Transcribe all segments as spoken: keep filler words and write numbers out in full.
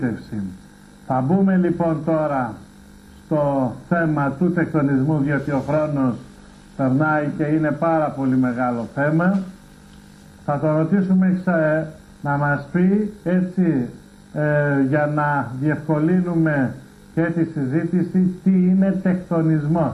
Θα μπούμε λοιπόν τώρα στο θέμα του τεκτονισμού, διότι ο χρόνος περνάει και είναι πάρα πολύ μεγάλο θέμα. Θα το ρωτήσουμε ξα, να μας πει έτσι ε, για να διευκολύνουμε και τη συζήτηση, τι είναι τεκτονισμός.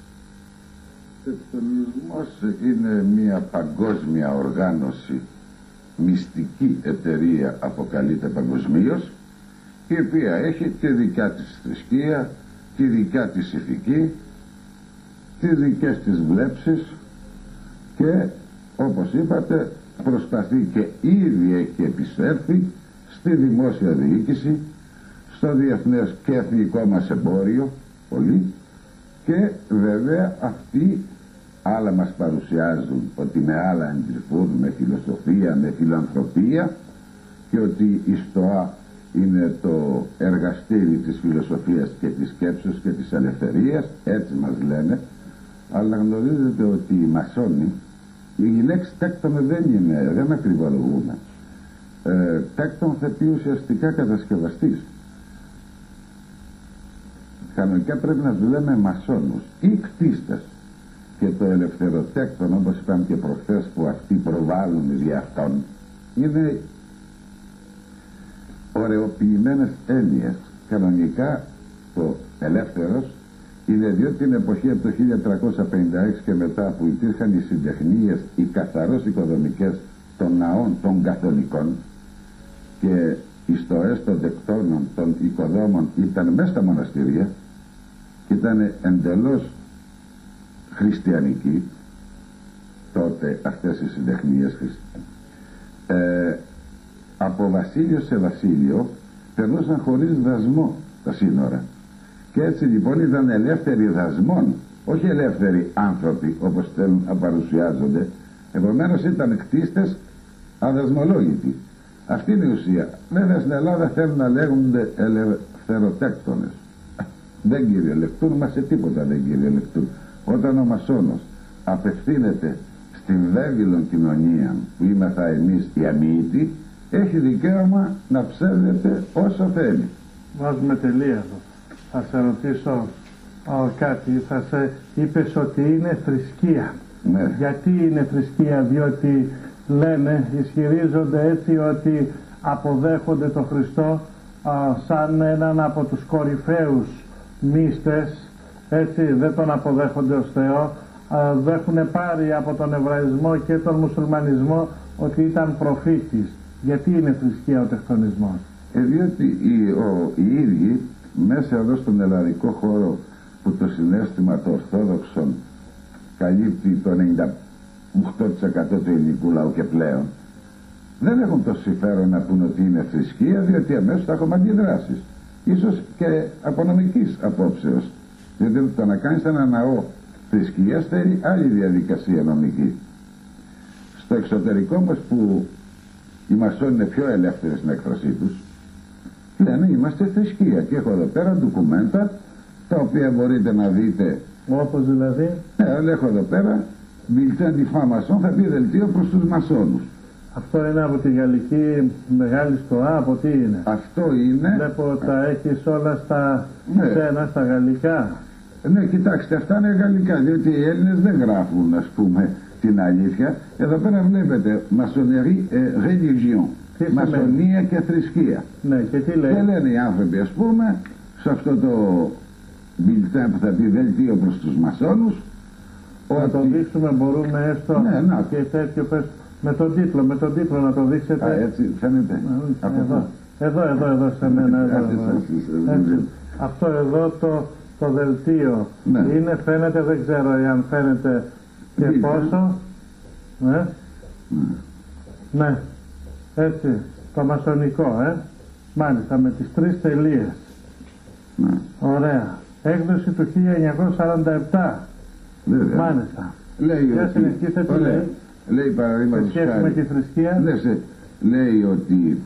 Τεκτονισμός είναι μια παγκόσμια οργάνωση, μυστική εταιρεία αποκαλείται παγκοσμίως, η οποία έχει τη δικιά της θρησκεία, τη δικιά της ηθική, τις δικές της βλέψεις και όπως είπατε προσπαθεί και ήδη έχει επισφέρθει στη δημόσια διοίκηση, στο διεθνές και εθνικό μας εμπόριο πολύ, και βέβαια αυτοί άλλα μας παρουσιάζουν ότι με άλλα εντρυφούν, με φιλοσοφία, με φιλανθρωπία, και ότι η ΣΤΟΑ είναι το εργαστήρι της φιλοσοφίας και της σκέψης και της ελευθερίας, έτσι μας λένε, αλλά γνωρίζετε ότι οι μασόνοι, η λέξη τέκτονε δεν είναι, δεν ακριβολογούμε. Ε, τέκτον θα πει ουσιαστικά κατασκευαστής. Κανονικά πρέπει να του λέμε μασόνους ή κτίστες. Και το ελευθεροτέκτον, όπως είπαμε και προχθές, που αυτοί προβάλλουν δι' αυτόν, είναι ωρεοποιημένες έννοιες. Κανονικά το ελεύθερος είναι διότι την εποχή από το χίλια τριακόσια πενήντα έξι και μετά, που υπήρχαν οι συντεχνίες, οι καθαρώς οικοδομικές των ναών των καθολικών, και οι στοές των τεκτώνων των οικοδόμων ήταν μέσα στα μοναστηρία και ήταν εντελώς χριστιανικοί τότε αυτές οι συντεχνίες. ε, από βασίλειο σε βασίλειο περνούσαν χωρίς δασμό τα σύνορα, και έτσι λοιπόν ήταν ελεύθεροι δασμών, όχι ελεύθεροι άνθρωποι όπως θέλουν να παρουσιάζονται. Επομένως ήταν κτίστες αδασμολόγητοι. Αυτή είναι η ουσία. Βέβαια στην Ελλάδα θέλουν να λέγονται ελευθεροτέκτονες. Δεν κυριολεκτούν, μα σε τίποτα δεν κυριολεκτούν. Όταν ο μασόνος απευθύνεται στην βέβαιλον κοινωνία που είμεθα εμείς οι αμοιητοί, έχει δικαίωμα να ψεύδεται όσο θέλει. Βάζουμε τελεία εδώ. Θα σε ρωτήσω ο, κάτι. Θα σε είπες ότι είναι θρησκεία. Ναι. Γιατί είναι θρησκεία? Διότι λένε, ισχυρίζονται έτσι, ότι αποδέχονται τον Χριστό α, σαν έναν από τους κορυφαίους μύστες, έτσι, δεν τον αποδέχονται ως Θεό. Α, έχουν πάρει από τον Εβραϊσμό και τον Μουσουλμανισμό ότι ήταν προφήτης. Γιατί είναι θρησκεία ο τεκτονισμός? Ε, διότι οι, ο, οι ίδιοι μέσα εδώ στον ελλαδικό χώρο, που το συναίσθημα των Ορθόδοξων καλύπτει το ενενήντα οκτώ τοις εκατό του ελληνικού λαού και πλέον, δεν έχουν το συμφέρον να πούν ότι είναι θρησκεία, διότι αμέσως θα έχουμε αντιδράσεις, ίσως και από νομικής απόψεως, διότι το να κάνεις ένα ναό θρησκείας θέλει άλλη διαδικασία νομική. Στο εξωτερικό μας, που οι μασόνοι είναι πιο ελεύθεροι στην έκφρασή τους, λένε είμαστε θρησκεία, και έχω εδώ πέρα ντοκουμέντα τα οποία μπορείτε να δείτε. Όπως δηλαδή? Ναι, έχω εδώ πέρα bulletin du franc-maçon, θα πει δελτίο προς τους μασόνους. Αυτό είναι από τη γαλλική μεγάλη στοά, από τι είναι? Αυτό είναι. Βλέπω τα έχεις όλα στα ναι. ξένα, στα γαλλικά. Ναι, κοιτάξτε, αυτά είναι γαλλικά, διότι οι Έλληνες δεν γράφουν, ας πούμε, την αλήθεια. Εδώ πέρα βλέπετε maçonnerie et religion. Μασονία και θρησκεία. Ναι, και τι λέει? Και λένε οι άνθρωποι, ας πούμε, σε αυτό το bulletin που θα πει δελτίο προς τους μασόνους, να ότι... το δείξουμε, μπορούμε έστω? Ναι, να. Και τέτοιο, πες, με τον τίτλο, με τον τίτλο να το δείξετε. Α, έτσι φαίνεται. Α, εδώ, εδώ, εδώ, εδώ σε μένα, εδώ, εδώ. Έτσι. Αυτό εδώ το, το δελτίο, ναι. Είναι, φαίνεται, δεν ξέρω αν φαίνεται και Μπείτε. Πόσο. Ναι. Mm. Ναι, έτσι, το μασονικό, ε. Μάλιστα, με τις τρεις τελείες. Mm. Ωραία. Έκδοση του χίλια εννιακόσια σαράντα επτά. Βέβαια. Μάλιστα. Λέει και ότι... συνεχίστε τι λέει. Λέει παραδείγματος χάρη. Με τη θρησκεία. Λέει, λέει ότι...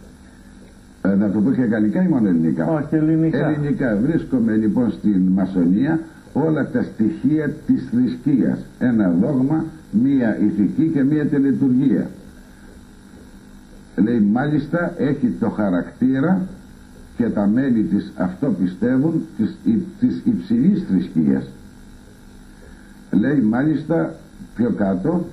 Ε, να το πω και γαλλικά ή μόνο ελληνικά? Όχι, ελληνικά. Ελληνικά. Βρίσκομαι λοιπόν στην μασονία όλα τα στοιχεία της θρησκείας. Ένα δόγμα, μία ηθική και μία τελετουργία. Λέει μάλιστα έχει το χαρακτήρα και τα μέλη της αυτό πιστεύουν της, της υψηλής θρησκείας. Λέει μάλιστα πιο κάτω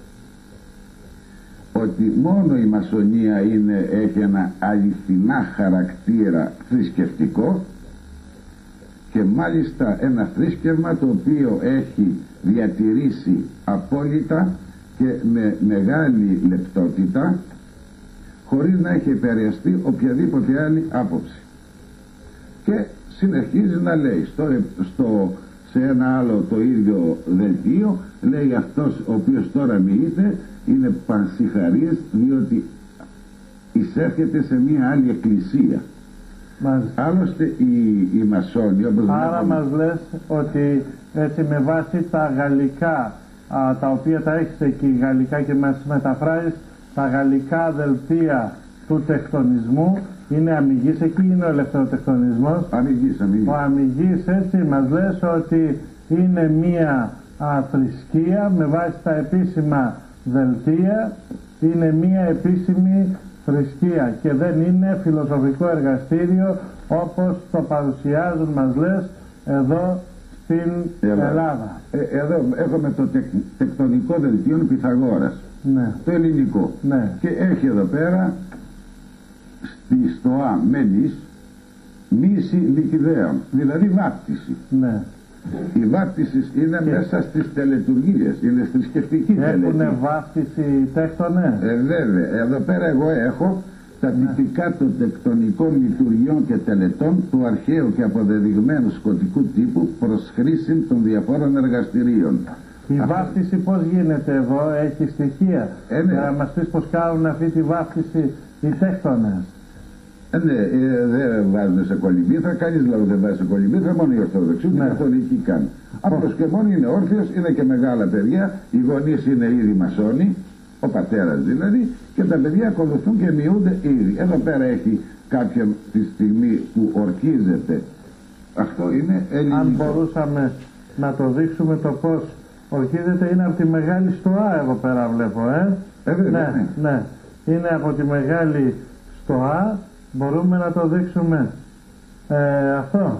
ότι μόνο η μασονία είναι, έχει ένα αληθινά χαρακτήρα θρησκευτικό και μάλιστα ένα θρήσκευμα το οποίο έχει διατηρήσει απόλυτα και με μεγάλη λεπτότητα χωρίς να έχει επηρεαστεί οποιαδήποτε άλλη άποψη. Και συνεχίζει να λέει στο, στο, σε ένα άλλο το ίδιο δελτίο, λέει αυτός ο οποίος τώρα μιλείται είναι πανσυχαρής διότι εισέρχεται σε μια άλλη εκκλησία. Μας... Άλλωστε οι, οι μασόνοι όπως άρα βλέπουμε... μας λες ότι έτσι με βάση τα γαλλικά α, τα οποία τα έχεις εκεί γαλλικά και μας μεταφράζεις τα γαλλικά δελτία του τεκτονισμού είναι αμυγής, εκεί είναι ο ελευθεροτεκτονισμός. Αμυγής, αμυγής. Ο αμυγής, έτσι μας λες ότι είναι μία α, θρησκεία με βάση τα επίσημα δελτία, είναι μία επίσημη θρησκεία και δεν είναι φιλοσοφικό εργαστήριο όπως το παρουσιάζουν, μας λες, εδώ στην Ελλάδα. Ελλάδα. Ε, εδώ έχουμε το τεκ, τεκτονικό δελτίο Πυθαγόρας, ναι. Το ελληνικό, ναι. Και έχει εδώ πέρα στη στοά μέλης μίση λυκηδαίων, δηλαδή βάπτιση. Ναι. Η βάπτιση είναι και μέσα στις τελετουργίες, είναι θρησκευτική τελετουργία. Έχουνε βάπτιση τέκτονε. Ε, βέβαια, εδώ πέρα εγώ έχω τα ναι. τυπικά των τεκτονικών λειτουργιών και τελετών του αρχαίου και αποδεδειγμένου σκοτικού τύπου προς χρήση των διαφόρων εργαστηρίων. Η αυτό... βάπτιση πώς γίνεται εδώ, έχει στοιχεία. Ε, ναι. Για να μας πεις πως κάνουν αυτή τη βάπτιση οι τέκτονες. Ε, ναι, ε, δεν βάζουν σε κολυμπήθρα, κανείς δηλαδή δεν βάζει σε κολυμπήθρα, μόνο οι Ορθόδοξοι, ναι. Οι Καθολικοί κάνουν. Απλώς και μόνο είναι όρθιος, είναι και μεγάλα παιδιά, οι γονείς είναι ήδη μασόνοι, ο πατέρας δηλαδή, και τα παιδιά ακολουθούν και μειούνται ήδη. Εδώ πέρα έχει κάποια τη στιγμή που ορκίζεται. Αυτό είναι ελληνικό. Αν μπορούσαμε να το δείξουμε το πώς ορκίζεται, είναι από τη μεγάλη στοά εδώ πέρα βλέπω, ε. ε βέβαια, ναι, ναι, ναι. Είναι από τη μεγάλη στοά. Μπορούμε να το δείξουμε ε, αυτό.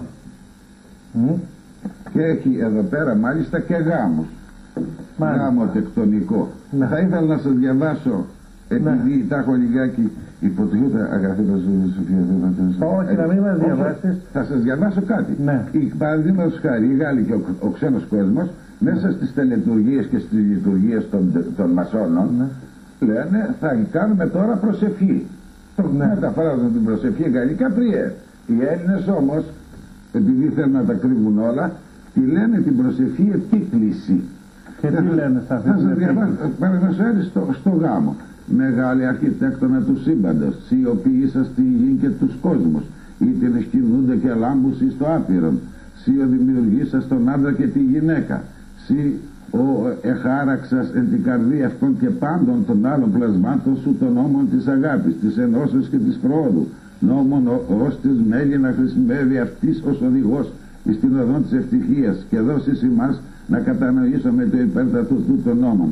Mm. Και έχει εδώ πέρα μάλιστα και γάμους. Μάλιστα. Γάμο τεκτονικό. Ναι. Θα ήθελα να σας διαβάσω, επειδή ναι. τα έχω λιγάκι υποτιούτα αγαθήτα Σοφία. Όχι, να μην μας διαβάσεις. Θα σας διαβάσω κάτι. Ναι. Παραδείγματος χάρη, οι Γάλλοι και ο, ο ξένος κόσμος μέσα στις τελετουργίες και στις λειτουργίες των, των μασόνων ναι. λένε θα κάνουμε τώρα προσευχή. Ναι. Μεταφράζουν την προσευχή γαλλικά πριέ. Οι Έλληνες όμως, επειδή θέλουν να τα κρύβουν όλα, τη λένε την προσευχή επίκληση. Και τι θα, λένε σε αυτή την επίκληση? Παραδείγματος στο, στο γάμο. Μεγάλοι αρχιτέκτονα του σύμπαντος, οι οποίοι είσαστε η γη και τους κόσμους, είτε λεσκινούνται και λάμπους εις το άπειρον, σοι ο δημιουργήσας τον άντρα και τη γυναίκα, σοι ο εχάραξας εν την καρδία αυτών και πάντων των άλλων πλασμάτων σου των νόμων της αγάπης, της ενώσεως και της προόδου, νόμων ως της μέλη να χρησιμεύει αυτής ως οδηγός εις την οδόν της ευτυχίας και δώσεις ημάς να κατανοήσουμε το υπέρτατο του των νόμων.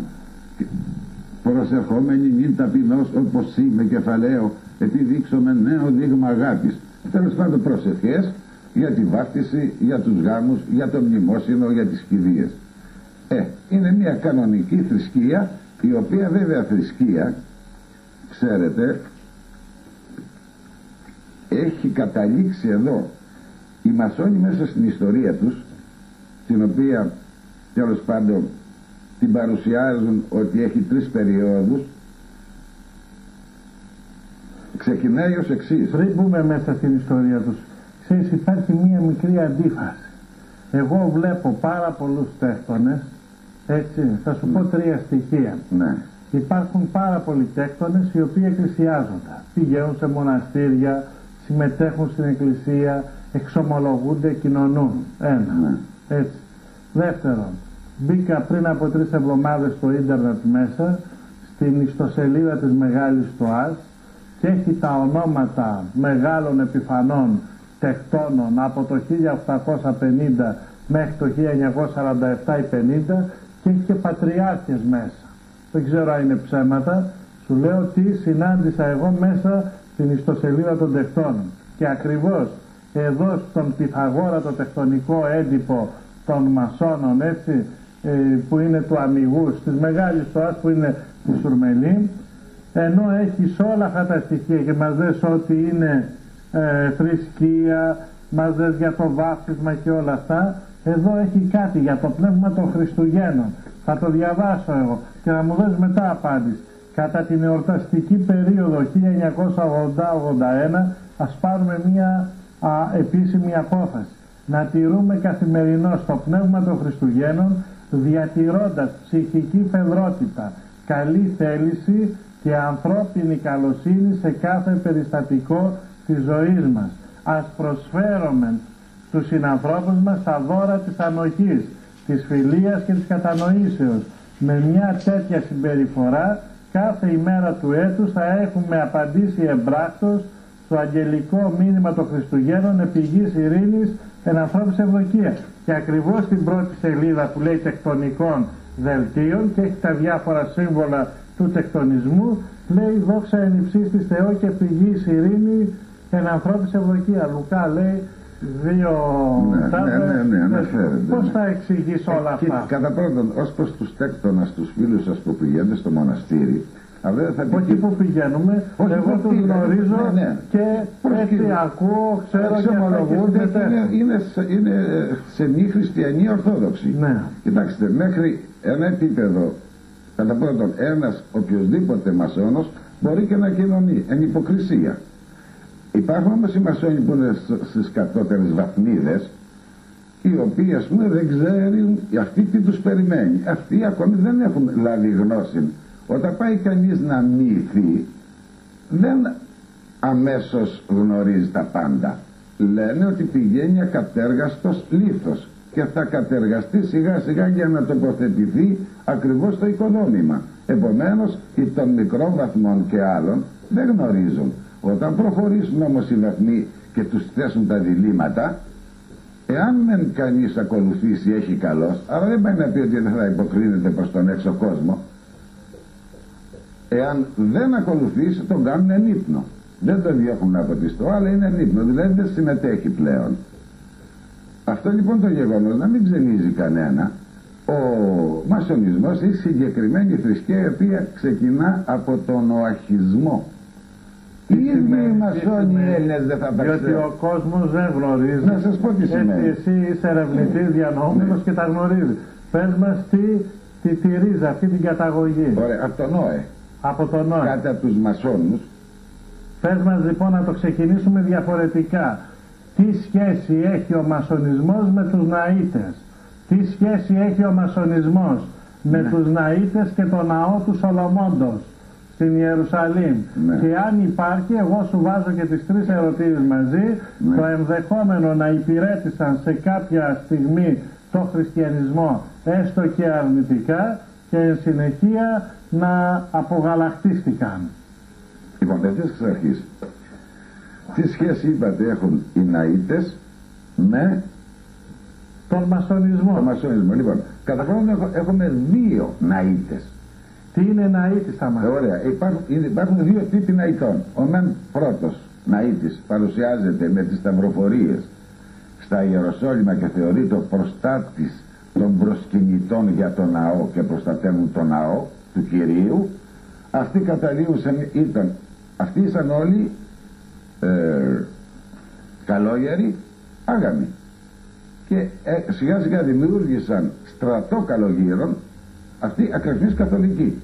Προσερχόμενοι νυν ταπεινός όπως σύ με κεφαλαίο επιδείξουμε νέο δείγμα αγάπης. Τέλος πάντων προσευχές για τη βάπτιση, για τους γάμους, για το μνημόσυνο, για τις κηδείες. Ε, είναι μια κανονική θρησκεία, η οποία βέβαια θρησκεία, ξέρετε, έχει καταλήξει εδώ. Οι μασόνοι μέσα στην ιστορία τους, την οποία τέλος πάντων την παρουσιάζουν ότι έχει τρεις περιόδους, ξεκινάει ως εξής. Πριν μπούμε μέσα στην ιστορία τους, ξέρεις, υπάρχει μία μικρή αντίφαση. Εγώ βλέπω πάρα πολλούς τέκτονες, έτσι, θα σου πω τρία στοιχεία. Ναι. Υπάρχουν πάρα πολλοί τέκτονες οι οποίοι εκκλησιάζονται. Πηγαίνουν σε μοναστήρια, συμμετέχουν στην εκκλησία, εξομολογούνται, κοινωνούν. Ένα. Ναι. Έτσι. Δεύτερον, μπήκα πριν από τρεις εβδομάδες στο ίντερνετ μέσα, στην ιστοσελίδα της Μεγάλης Στοάς και έχει τα ονόματα μεγάλων επιφανών τεκτόνων από το χίλια οκτακόσια πενήντα μέχρι το χίλια εννιακόσια σαράντα επτά ή πενήντα και έχει και πατριάρχες μέσα. Δεν ξέρω αν είναι ψέματα. Σου λέω τι συνάντησα εγώ μέσα στην ιστοσελίδα των τεκτόνων. Και ακριβώς εδώ στον Πυθαγόρα το τεκτονικό έντυπο των μασόνων, έτσι, ε, που είναι του Αμυγού, της Μεγάλης Στοάς που είναι τη Σουρμελή, ενώ έχει όλα αυτά τα στοιχεία και μας δες ότι είναι ε, θρησκεία, μας δες για το βάπτισμα και όλα αυτά, εδώ έχει κάτι για το πνεύμα των Χριστουγέννων. Θα το διαβάσω εγώ και θα μου δώσεις μετά απάντηση. Κατά την εορταστική περίοδο χίλια εννιακόσια ογδόντα ογδόντα ένα ας πάρουμε μια α, επίσημη απόφαση να τηρούμε καθημερινώς το πνεύμα των Χριστουγέννων, διατηρώντας ψυχική φεδρότητα, καλή θέληση και ανθρώπινη καλοσύνη σε κάθε περιστατικό της ζωής μας. Ας προσφέρουμε στους συνανθρώπους μας τα δώρα της ανοχής, της φιλίας και της κατανοήσεως. Με μια τέτοια συμπεριφορά κάθε ημέρα του έτους θα έχουμε απαντήσει εμπράκτος στο αγγελικό μήνυμα των Χριστουγέννων επί γης ειρήνης εν ανθρώπης ευδοκία. Και ακριβώς στην πρώτη σελίδα που λέει τεκτονικών δελτίων και έχει τα διάφορα σύμβολα του τεκτονισμού, λέει δόξα εν υψίστοις Θεό και επί γης ειρήνη εν ανθρώπης ευδοκία. Λουκά λέει δύο ναι, ναι, ναι, ναι, αναφέρεται. Πώς θα εξηγείς όλα αυτά? Και, κατά πρώτον, ως προς τους τέκτονας, τους φίλους σας που πηγαίνετε στο μοναστήρι, όχι που πηγαίνουμε, όχι εγώ τους γνωρίζω, ναι, ναι. Και έτσι ακούω, ξέρω και ομολογούνται, είναι, είναι, είναι σεμνοί χριστιανοί ορθόδοξοι. Ναι. Κοιτάξτε, μέχρι ένα επίπεδο, κατά πρώτον, ένας οποιοδήποτε μασόνος μπορεί και να κοινωνεί εν υποκρισία. Υπάρχουν όμως οι μασόνοι που είναι στις κατώτερες βαθμίδες, οι οποίοι ας πούμε δεν ξέρουν αυτοί τι τους περιμένει. Αυτοί ακόμη δεν έχουν λάβει γνώση. Όταν πάει κανείς να μύθει, δεν αμέσως γνωρίζει τα πάντα. Λένε ότι πηγαίνει ακατέργαστος λίθος και θα κατεργαστεί σιγά σιγά για να τοποθετηθεί ακριβώς στο οικοδόμημα. Επομένως, οι των μικρών βαθμών και άλλων δεν γνωρίζουν. Όταν προχωρήσουν όμως οι βαθμοί και τους θέσουν τα διλήμματα, εάν μεν κανείς ακολουθήσει έχει καλός, αλλά δεν πάει να πει ότι δεν θα υποκρίνεται προς τον έξω κόσμο. Εάν δεν ακολουθήσει, τον κάνουν ενύπνο. Δεν το διώχνουν από τη στοά, αλλά είναι ενύπνο, δηλαδή δεν συμμετέχει πλέον. Αυτό λοιπόν το γεγονός να μην ξενίζει κανένα. Ο μασονισμός έχει συγκεκριμένη θρησκεία η οποία ξεκινά από τον οαχισμό. Οι ίδιοι οι μασόνοι οι Έλληνες δεν θα τα ξέρουν. Διότι ο κόσμος δεν γνωρίζει. Να σας πω τι σημαίνει. Εσύ είσαι ερευνητής, διανοούμενος, ναι, και τα γνωρίζει. Πες μας τι, τι τηρίζει αυτή την καταγωγή. Ωραία, από τον ΝΟΕ. Από τον ΝΟΕ. Κάτι από τους μασόνους. Πες μας λοιπόν να το ξεκινήσουμε διαφορετικά. Τι σχέση έχει ο μασονισμός με τους ναΐτες? Τι σχέση έχει ο μασονισμός με ναι. τους ναΐτες και το ναό του Σολομόντος στην Ιερουσαλήμ? Ναι. Και αν υπάρχει, εγώ σου βάζω και τις τρεις ερωτήσεις μαζί, ναι. το ενδεχόμενο να υπηρέτησαν σε κάποια στιγμή το χριστιανισμό έστω και αρνητικά και εν συνεχεία να απογαλακτίστηκαν. Λοιπόν, ευθύς εξ αρχής, τι σχέση είπατε έχουν οι ναΐτες με τον μασονισμό? τον μασονισμό. Λοιπόν, κατά πρώτον έχουμε δύο ναΐτες. Τι είναι ναΐτης θα μας? Ωραία, υπάρχουν, υπάρχουν δύο τύποι ναΐτων. Ο μεν πρώτος ναΐτης παρουσιάζεται με τις σταυροφορίες στα Ιεροσόλυμα και θεωρείται ο προστάτης των προσκυνητών για τον ναό και προστατεύουν τον ναό του Κυρίου. Αυτοί καταλήγουσαν, ήταν, αυτοί ήσαν όλοι ε, καλόγεροι άγαμοι και ε, σιγά σιγά δημιούργησαν στρατό καλογύρων αυτοί ακριβείς καθολικοί.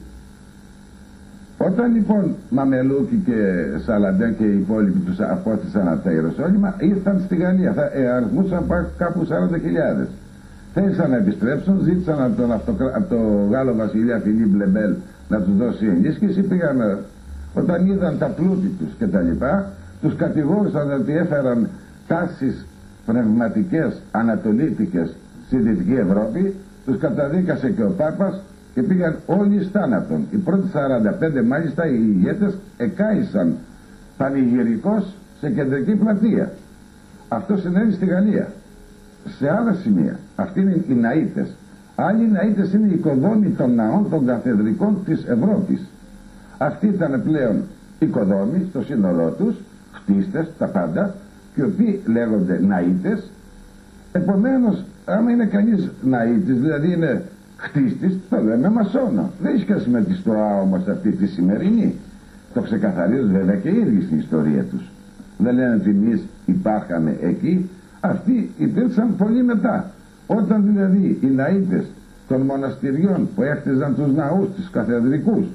Όταν λοιπόν Μαμελούκοι και Σαλαντέν και οι υπόλοιποι τους απόθυσαν από τα Ιεροσόλυμα, ήρθαν στη Γαλλία, θα ε, αριθμούσαν κάπου σαράντα χιλιάδες. Θέλησαν να επιστρέψουν, ζήτησαν από τον, αυτοκρα... από τον Γάλλο βασιλιά Φιλίπ Λεμπέλ να τους δώσει ενίσχυση. Πήγαν, όταν είδαν τα πλούτη τους και τα λοιπά, τους κατηγόρησαν ότι έφεραν τάσεις πνευματικές ανατολίτικες στη Δυτική Ευρώπη. Τους καταδίκασε και ο Πάπας και πήγαν όλοι εις θάνατον. Οι πρώτοι σαράντα πέντε μάλιστα οι ηγέτες εκάησαν πανηγυρικώς σε κεντρική πλατεία. Αυτό συνέβη στη Γαλλία. Σε άλλα σημεία, αυτοί είναι οι ναΐτες. Άλλοι ναΐτες είναι οι οικοδόμοι των ναών των καθεδρικών της Ευρώπης. Αυτοί ήταν πλέον οικοδόμοι στο σύνολό τους, χτίστες, τα πάντα, οι οποίοι λέγονται ναΐτες. Επομένως, άμα είναι κανείς ναΐτης, δηλαδή είναι χτίστης, το λέμε μασόνο. Δεν έχει σχέση με τη στοά όμως αυτή τη σημερινή. Το ξεκαθαρίζουν βέβαια και οι ίδιοι στην ιστορία τους. Δεν λένε ότι εμείς υπάρχαμε εκεί, αυτοί υπήρξαν πολύ μετά. Όταν δηλαδή οι ναΐτες των μοναστηριών που έχτιζαν τους ναούς, τους καθεδρικούς,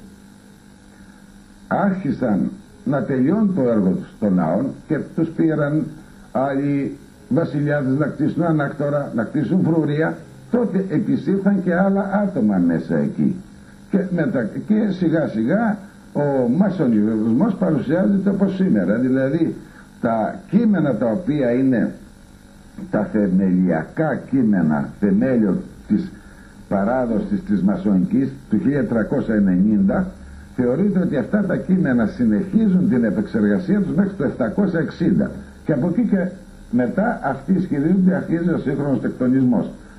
άρχισαν να τελειώνουν το έργο τους των ναών και τους πήραν άλλοι βασιλιάδες να κτίσουν ανάκτορα, να κτίσουν φρουρία, τότε επισήλθαν και άλλα άτομα μέσα εκεί. Και, μετα... και σιγά σιγά ο μασονισμός παρουσιάζεται όπως σήμερα. Δηλαδή τα κείμενα τα οποία είναι τα θεμελιακά κείμενα, θεμέλιο της παράδοσης της μασονικής του χίλια τριακόσια ενενήντα, θεωρείται ότι αυτά τα κείμενα συνεχίζουν την επεξεργασία τους μέχρι το επτακόσια εξήντα και από εκεί και μετά αυτοί ισχυρίζονται, αρχίζει ο σύγχρονος τεκτονισμός.